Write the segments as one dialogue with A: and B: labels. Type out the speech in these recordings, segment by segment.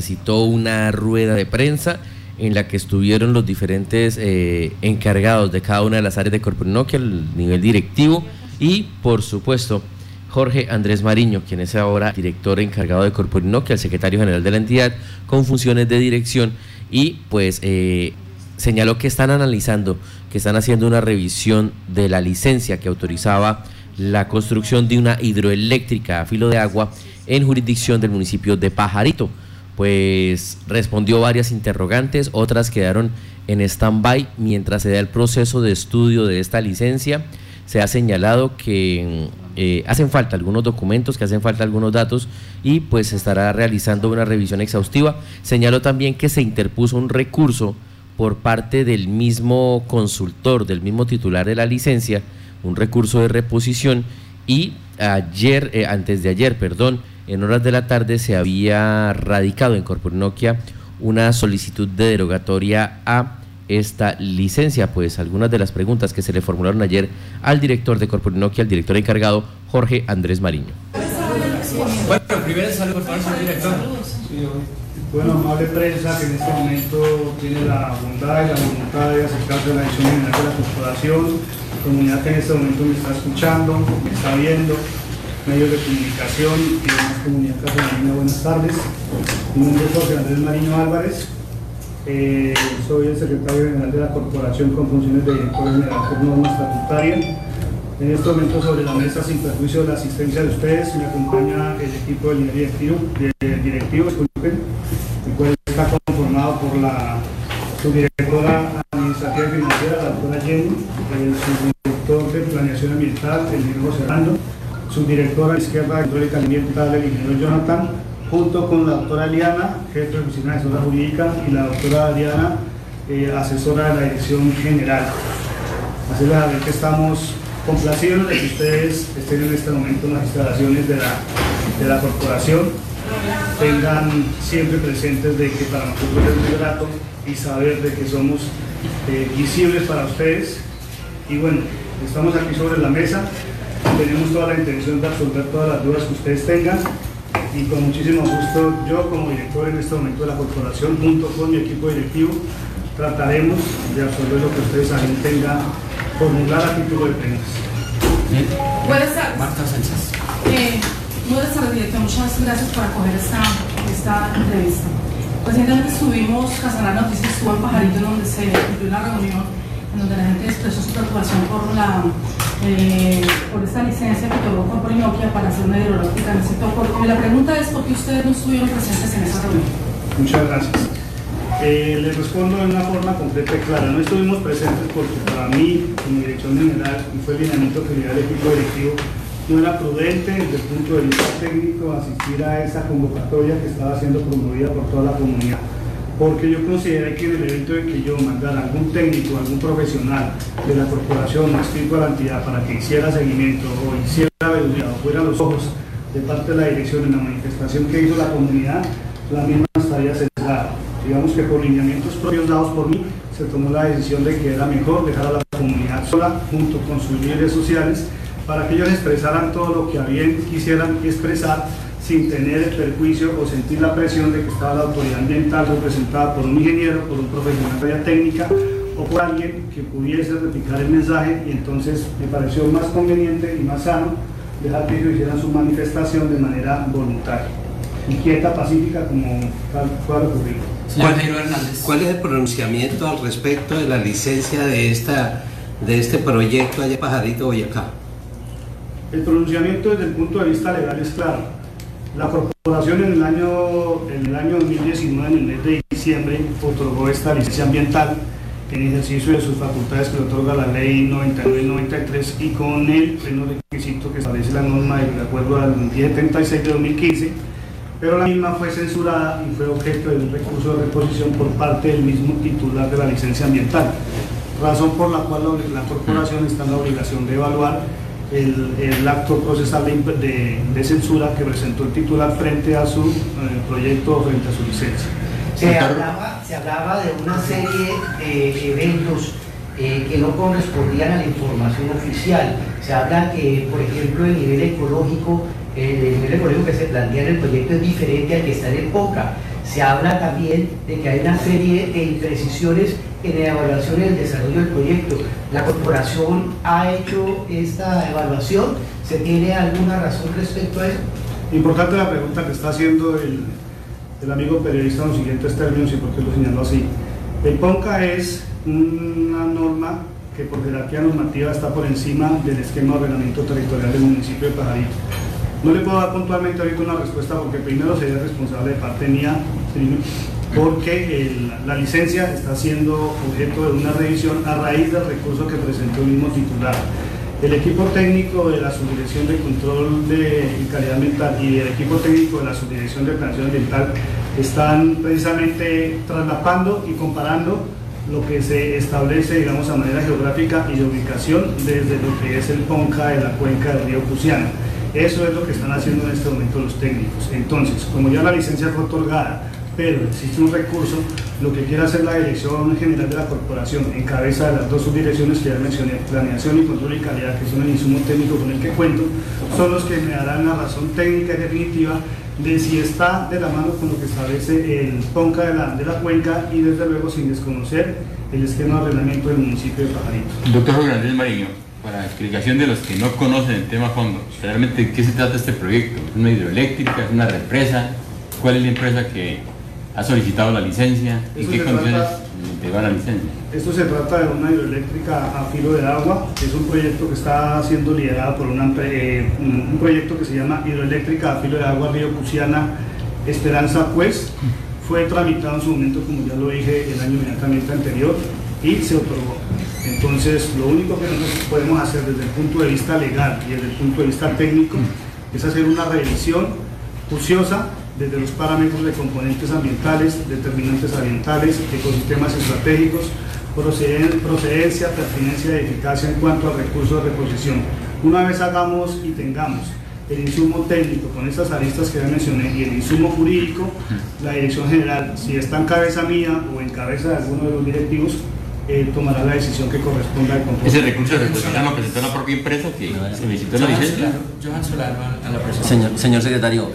A: citó una rueda de prensa en la que estuvieron los diferentes encargados de cada una de las áreas de Corporinocchia, el nivel directivo, y por supuesto Jorge Andrés Mariño, quien es ahora director encargado de Corporinocchia, el secretario general de la entidad, con funciones de dirección, y pues señaló que están analizando, que están haciendo una revisión de la licencia que autorizaba la construcción de una hidroeléctrica a filo de agua en jurisdicción del municipio de Pajarito. Pues respondió varias interrogantes, otras quedaron en stand-by mientras se da el proceso de estudio de esta licencia. Se ha señalado que hacen falta algunos documentos, que hacen falta algunos datos, y pues se estará realizando una revisión exhaustiva. Señaló también que se interpuso un recurso por parte del mismo consultor, del mismo titular de la licencia, un recurso de reposición, y antes de ayer, en horas de la tarde se había radicado en Corporinocchia una solicitud de derogatoria a esta licencia. Pues algunas de las preguntas que se le formularon ayer al director de Corporinocchia, al director encargado, Jorge Andrés Mariño.
B: Bueno, primero saludo, por favor, señor director.
C: Sí, bueno, amable prensa que en este momento tiene la bondad y la voluntad de acercarse a la dirección general de la corporación, comunidad que en este momento me está escuchando, me está viendo, medios de comunicación y demás comunidad castellana. Buenas tardes. Mi nombre es Jorge Andrés Mariño Álvarez. Soy el secretario general de la corporación con funciones de director general por norma estatutaria. En este momento sobre la mesa, sin perjuicio de la asistencia de ustedes, me acompaña el equipo del directivo, el cual está conformado por la subdirectora administrativa y financiera, la doctora Jenny, el subdirector de planeación ambiental, el ingeniero José Arando, subdirectora de izquierda hidráulica ambiental, el ingeniero Jonathan, junto con la doctora Eliana, jefe de oficina de asesora jurídica, y la doctora Adriana, asesora de la dirección general. Así es la verdad que estamos complacidos de que ustedes estén en este momento en las instalaciones de la corporación, tengan siempre presentes de que para nosotros es muy grato y saber de que somos visibles para ustedes. Y bueno, estamos aquí sobre la mesa, tenemos toda la intención de absolver todas las dudas que ustedes tengan, y con muchísimo gusto yo como director en este momento de la corporación, junto con mi equipo directivo, trataremos de absolver lo que ustedes también tengan, formular a título de prensa.
D: Buenas tardes.
B: Marta Sánchez.
D: Buenas tardes, director. Muchas gracias por acoger esta entrevista. Recientemente estuvimos, Casanare Noticias estuvo en Pajarito, donde se cumplió una reunión en donde la gente expresó su preocupación por esta licencia que otorgó Corporinocchia para hacer una hidroeléctrica en el sector. La pregunta es por qué ustedes no estuvieron presentes en esa reunión.
C: Muchas gracias. Les respondo de una forma completa y clara. No estuvimos presentes porque para mí, como dirección general, y fue el lineamiento que dio el equipo directivo, no era prudente desde el punto de vista técnico asistir a esa convocatoria que estaba siendo promovida por toda la comunidad, porque yo consideré que en el evento de que yo mandara algún técnico, algún profesional de la corporación adscrito a la entidad para que hiciera seguimiento o hiciera veeduría o fuera los ojos de parte de la dirección en la manifestación que hizo la comunidad, la misma estaría sesgada. Digamos que por lineamientos propios dados por mí, se tomó la decisión de que era mejor dejar a la comunidad sola, junto con sus líderes sociales, para que ellos expresaran todo lo que a bien quisieran expresar, sin tener el perjuicio o sentir la presión de que estaba la autoridad ambiental representada por un ingeniero, por un profesional de área técnica o por alguien que pudiese replicar el mensaje. Y entonces me pareció más conveniente y más sano dejar que ellos hicieran su manifestación de manera voluntaria, inquieta, pacífica, como tal cual ocurrió.
E: ¿Cuál es el pronunciamiento al respecto de la licencia de este proyecto allá en Pajarito, Boyacá?
C: El pronunciamiento desde el punto de vista legal es claro. La corporación en el año 2019, en el mes de diciembre, otorgó esta licencia ambiental en ejercicio de sus facultades que le otorga la ley 99 y 93, y con el pleno requisito que establece la norma de acuerdo al 1076 de 2015, pero la misma fue censurada y fue objeto de un recurso de reposición por parte del mismo titular de la licencia ambiental, razón por la cual la corporación está en la obligación de evaluar el acto procesal de censura que presentó el titular frente a su proyecto, frente a su licencia.
F: Se hablaba de una serie de eventos que no correspondían a la información oficial. Se habla que, por ejemplo, el nivel ecológico que se plantea en el proyecto es diferente al que está en el POCA. Se habla también de que hay una serie de imprecisiones en la evaluación y el desarrollo del proyecto. ¿La corporación ha hecho esta evaluación? ¿Se tiene alguna razón respecto a eso?
C: Importante la pregunta que está haciendo el amigo periodista en los siguientes términos y por qué lo señaló así. El PONCA es una norma que por jerarquía normativa está por encima del esquema de ordenamiento territorial del municipio de Pajarito. No le puedo dar puntualmente ahorita una respuesta porque primero sería responsable de parte mía, porque la licencia está siendo objeto de una revisión a raíz del recurso que presentó el mismo titular. El equipo técnico de la Subdirección de Control de Calidad Ambiental y el equipo técnico de la Subdirección de Planeación Ambiental están precisamente traslapando y comparando lo que se establece, digamos, a manera geográfica y de ubicación desde lo que es el PONCA de la cuenca del río Cusiana. Eso es lo que están haciendo en este momento los técnicos. Entonces, como ya la licencia fue otorgada, pero existe un recurso, lo que quiere hacer la Dirección General de la Corporación, en cabeza de las dos subdirecciones que ya mencioné, Planeación y Control y Calidad, que son el insumo técnico con el que cuento, son los que me darán la razón técnica y definitiva de si está de la mano con lo que establece el PONCA de la cuenca y desde luego sin desconocer el esquema de ordenamiento del municipio de Pajarito.
G: Doctor Jorge Andrés Mariño, para explicación de los que no conocen el tema a fondo, realmente ¿de qué se trata este proyecto? ¿Es una hidroeléctrica? ¿Es una represa? ¿Cuál es la empresa que ha solicitado la licencia? ¿En qué condiciones te va la licencia?
C: Esto se trata de una hidroeléctrica a filo de agua. Es un proyecto que está siendo liderado por un proyecto que se llama Hidroeléctrica a filo de agua Río Cusiana Esperanza, pues fue tramitado en su momento, como ya lo dije, el año inmediatamente anterior y se otorgó. Entonces, lo único que nosotros podemos hacer desde el punto de vista legal y desde el punto de vista técnico es hacer una revisión juiciosa desde los parámetros de componentes ambientales, determinantes ambientales, ecosistemas estratégicos, procedencia, pertinencia y eficacia en cuanto al recurso de reposición. Una vez hagamos y tengamos el insumo técnico con estas aristas que ya mencioné y el insumo jurídico, la Dirección General, si está en cabeza mía o en cabeza de alguno de los directivos, tomará la decisión que corresponda al componente.
G: ¿Ese recurso de reposición lo presentó la propia empresa que solicitó la licencia?
B: Johan Solano a la persona.
A: Señor secretario,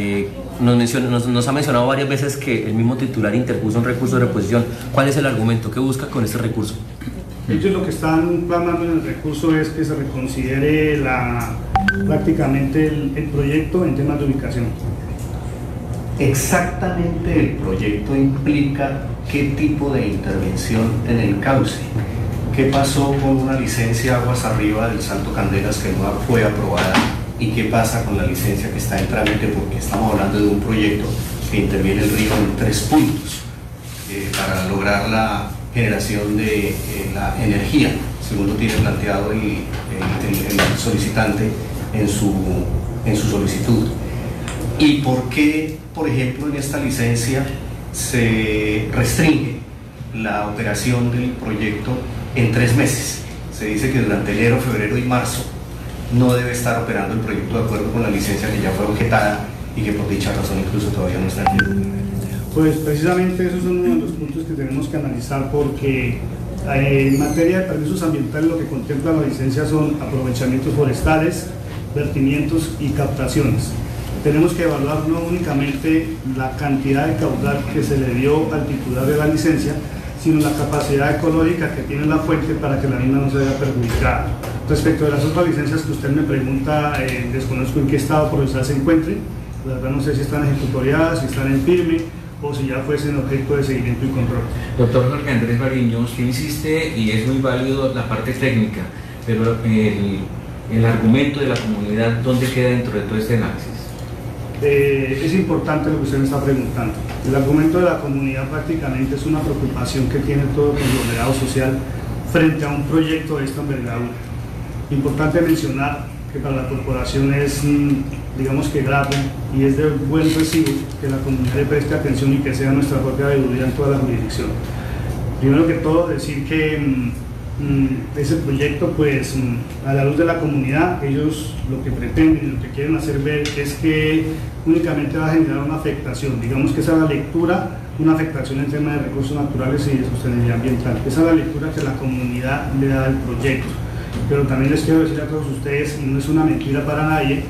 A: nos ha mencionado varias veces que el mismo titular interpuso un recurso de reposición. ¿Cuál es el argumento que busca con este recurso?
C: Ellos lo que están plasmando en el recurso es que se reconsidere prácticamente el proyecto en temas de ubicación.
H: Exactamente el proyecto implica qué tipo de intervención en el cauce. ¿Qué pasó con una licencia aguas arriba del Salto Candelas que no fue aprobada? ¿Y qué pasa con la licencia que está en trámite? Porque estamos hablando de un proyecto que interviene el río en 3 puntos para lograr la generación de la energía, según lo tiene planteado el solicitante en su solicitud. ¿Y por qué, por ejemplo, en esta licencia se restringe la operación del proyecto en 3 meses? Se dice que durante enero, febrero y marzo no debe estar operando el proyecto de acuerdo con la licencia que ya fue objetada y que por dicha razón incluso todavía no está en pie.
C: Pues precisamente esos son uno de los puntos que tenemos que analizar porque en materia de permisos ambientales lo que contempla la licencia son aprovechamientos forestales, vertimientos y captaciones. Tenemos que evaluar no únicamente la cantidad de caudal que se le dio al titular de la licencia, sino la capacidad ecológica que tiene la fuente para que la misma no se vea perjudicada. Respecto de las otras licencias que usted me pregunta, desconozco en qué estado procesal se encuentren, la verdad no sé si están ejecutoriadas, si están en firme o si ya fuesen objeto de seguimiento y control.
B: Doctor Jorge Andrés Mariño, usted insiste y es muy válido la parte técnica, pero el argumento de la comunidad, ¿dónde queda dentro de todo este análisis?
C: Es importante lo que usted me está preguntando. El argumento de la comunidad prácticamente es una preocupación que tiene todo el conglomerado social frente a un proyecto de esta envergadura. Importante mencionar que para la corporación es, digamos que grave y es de buen recibo que la comunidad le preste atención y que sea nuestra propia veeduría en toda la jurisdicción. Primero que todo, decir que ese proyecto, pues a la luz de la comunidad, ellos lo que pretenden y lo que quieren hacer ver es que únicamente va a generar una afectación, digamos que esa es la lectura, una afectación en temas de recursos naturales y de sostenibilidad ambiental. Esa es la lectura que la comunidad le da al proyecto. Pero también les quiero decir a todos ustedes, y no es una mentira para nadie,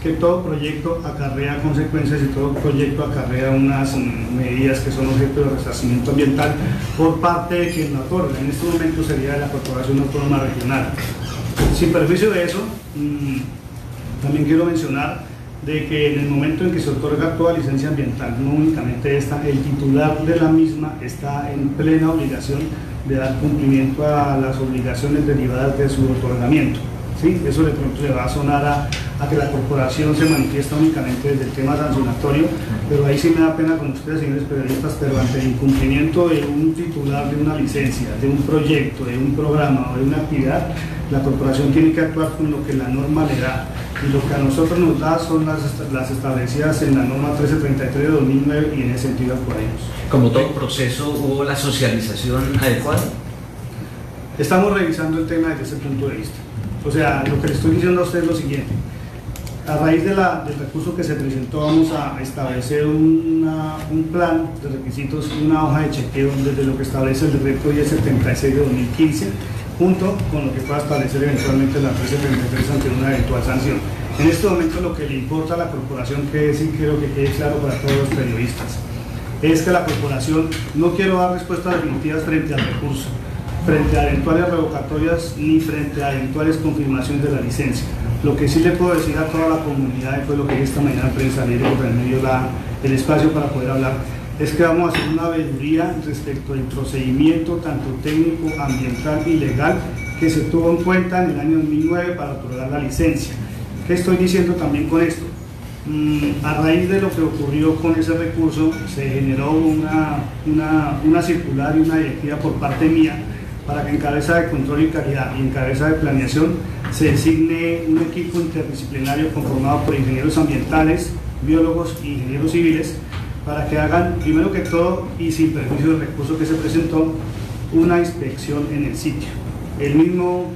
C: que todo proyecto acarrea consecuencias y todo proyecto acarrea unas medidas que son objeto de resarcimiento ambiental por parte de quien lo otorga. En este momento sería la Corporación Autónoma Regional. Sin perjuicio de eso, también quiero mencionar de que en el momento en que se otorga toda licencia ambiental, no únicamente esta, el titular de la misma está en plena obligación de dar cumplimiento a las obligaciones derivadas de su otorgamiento. ¿Sí? Eso de pronto le va a sonar a que la corporación se manifiesta únicamente desde el tema sancionatorio, pero ahí sí me da pena con ustedes, señores periodistas, pero ante el incumplimiento de un titular de una licencia, de un proyecto, de un programa o de una actividad, la corporación tiene que actuar con lo que la norma le da, y lo que a nosotros nos da son las establecidas en la norma 1333 de 2009, y en ese sentido actuaremos.
B: Como todo proceso, ¿hubo la socialización adecuada?
C: Estamos revisando el tema desde ese punto de vista. O sea, lo que le estoy diciendo a usted es lo siguiente: a raíz del recurso que se presentó, vamos a establecer un plan de requisitos, una hoja de chequeo desde lo que establece el decreto 1076 de 2015, junto con lo que pueda establecer eventualmente la 1333 ante una eventual sanción. En este momento lo que le importa a la corporación, que sí quiero que quede claro para todos los periodistas, es que la corporación no quiero dar respuestas definitivas frente al recurso, frente a eventuales revocatorias ni frente a eventuales confirmaciones de la licencia. Lo que sí le puedo decir a toda la comunidad, y fue lo que esta mañana en prensa libre por el medio el espacio para poder hablar, es que vamos a hacer una veeduría respecto al procedimiento tanto técnico, ambiental y legal que se tuvo en cuenta en el año 2009 para otorgar la licencia. ¿Qué estoy diciendo también con esto? A raíz de lo que ocurrió con ese recurso, se generó una circular y una directiva por parte mía para que en cabeza de control y calidad y en cabeza de planeación se designe un equipo interdisciplinario conformado por ingenieros ambientales, biólogos e ingenieros civiles, para que hagan, primero que todo y sin perjuicio del recurso que se presentó, una inspección en el sitio. El mismo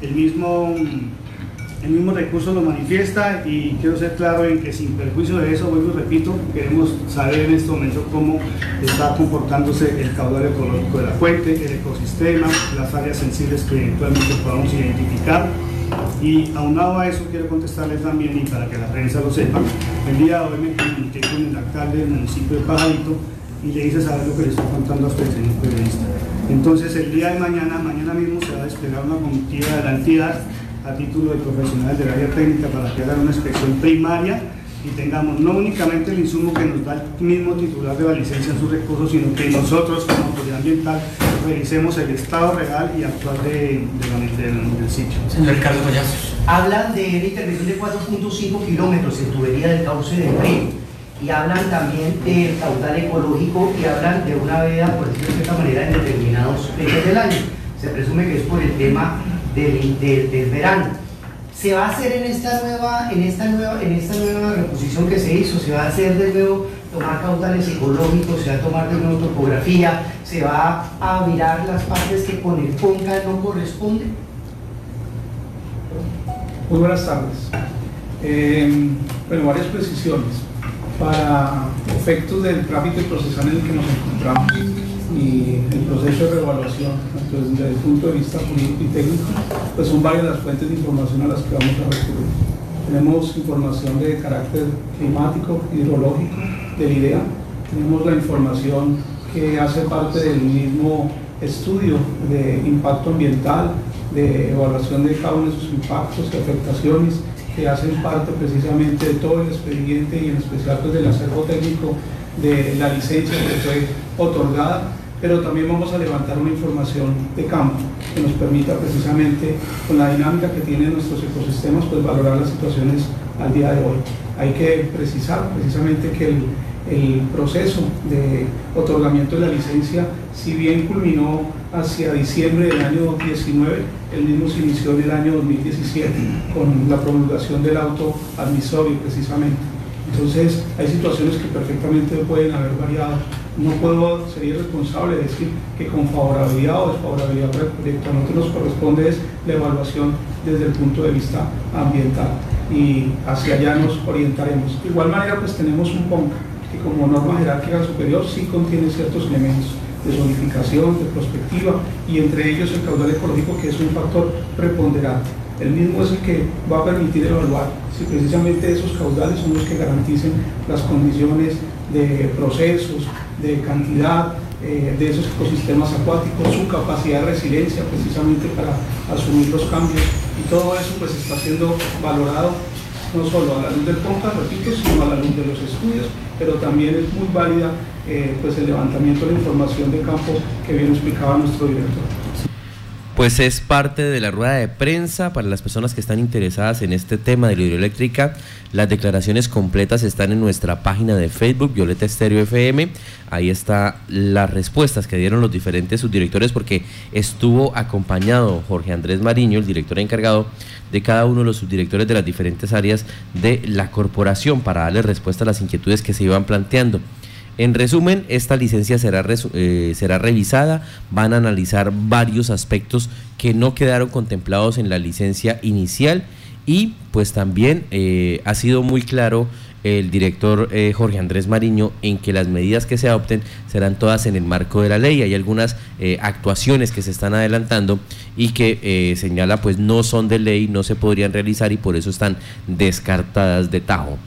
C: recurso lo manifiesta, y quiero ser claro en que sin perjuicio de eso, vuelvo y repito, queremos saber en este momento cómo está comportándose el caudal ecológico de la fuente, el ecosistema, las áreas sensibles que eventualmente podamos identificar. Y aunado a eso, quiero contestarles también, y para que la prensa lo sepa, el día de hoy me comuniqué con el alcalde del municipio de Pajarito y le hice saber lo que le estoy contando a usted, señor periodista. Entonces, el día de mañana mismo se va a desplegar una comitiva de la entidad a título de profesionales del área técnica para que hagan una inspección primaria y tengamos no únicamente el insumo que nos da el mismo titular de la licencia en sus recursos, sino que nosotros como autoridad ambiental revisemos el estado real y actual del sitio.
B: Señor Ricardo Collazos.
F: Hablan de una intervención de 4.5 kilómetros en tubería del cauce del río, y hablan también del caudal ecológico, y hablan de una veda, por decirlo de cierta manera, en determinados meses del año. Se presume que es por el tema del verano. ¿Se va a hacer en esta nueva reposición que se hizo? ¿Se va a hacer de nuevo tomar caudales ecológicos? ¿Se va a tomar de nuevo topografía? ¿Se va a mirar las partes que con el CONCA no corresponden?
I: Muy buenas tardes. Bueno, varias precisiones. Para efectos del trámite procesal en el que nos encontramos y el proceso de reevaluación, pues, desde el punto de vista jurídico y técnico, pues son varias las fuentes de información a las que vamos a recurrir. Tenemos información de carácter climático, hidrológico, del IDEA, tenemos la información que hace parte del mismo estudio de impacto ambiental, de evaluación de cada uno de sus impactos y afectaciones, que hacen parte precisamente de todo el expediente y en especial pues, del acervo técnico de la licencia que fue otorgada, pero también vamos a levantar una información de campo que nos permita precisamente, con la dinámica que tienen nuestros ecosistemas, pues valorar las situaciones al día de hoy. Hay que precisar precisamente que el proceso de otorgamiento de la licencia, si bien culminó hacia diciembre del año 19, el mismo se inició en el año 2017 con la promulgación del auto admisorio precisamente. Entonces hay situaciones que perfectamente pueden haber variado. No sería irresponsable decir que con favorabilidad o desfavorabilidad para el proyecto. A nosotros nos corresponde es la evaluación desde el punto de vista ambiental y hacia allá nos orientaremos. De igual manera pues tenemos un PONCA que como norma jerárquica superior sí contiene ciertos elementos de zonificación, de prospectiva, y entre ellos el caudal ecológico, que es un factor preponderante. el mismo es el que va a permitir evaluar si precisamente esos caudales son los que garanticen las condiciones de procesos, de cantidad, de esos ecosistemas acuáticos, su capacidad de resiliencia precisamente para asumir los cambios, y todo eso pues está siendo valorado no solo a la luz del CONCA, repito, sino a la luz de los estudios, pero también es muy válida pues el levantamiento de la información de campo que bien explicaba nuestro director.
A: Pues es parte de la rueda de prensa para las personas que están interesadas en este tema de la hidroeléctrica. Las declaraciones completas están en nuestra página de Facebook, Violeta Estéreo FM. Ahí está las respuestas que dieron los diferentes subdirectores, porque estuvo acompañado Jorge Andrés Mariño, el director encargado de cada uno de los subdirectores de las diferentes áreas de la corporación, para darle respuesta a las inquietudes que se iban planteando. En resumen, esta licencia será revisada, van a analizar varios aspectos que no quedaron contemplados en la licencia inicial, y pues también ha sido muy claro el director Jorge Andrés Mariño en que las medidas que se adopten serán todas en el marco de la ley. Hay algunas actuaciones que se están adelantando y que señala pues no son de ley, no se podrían realizar, y por eso están descartadas de tajo.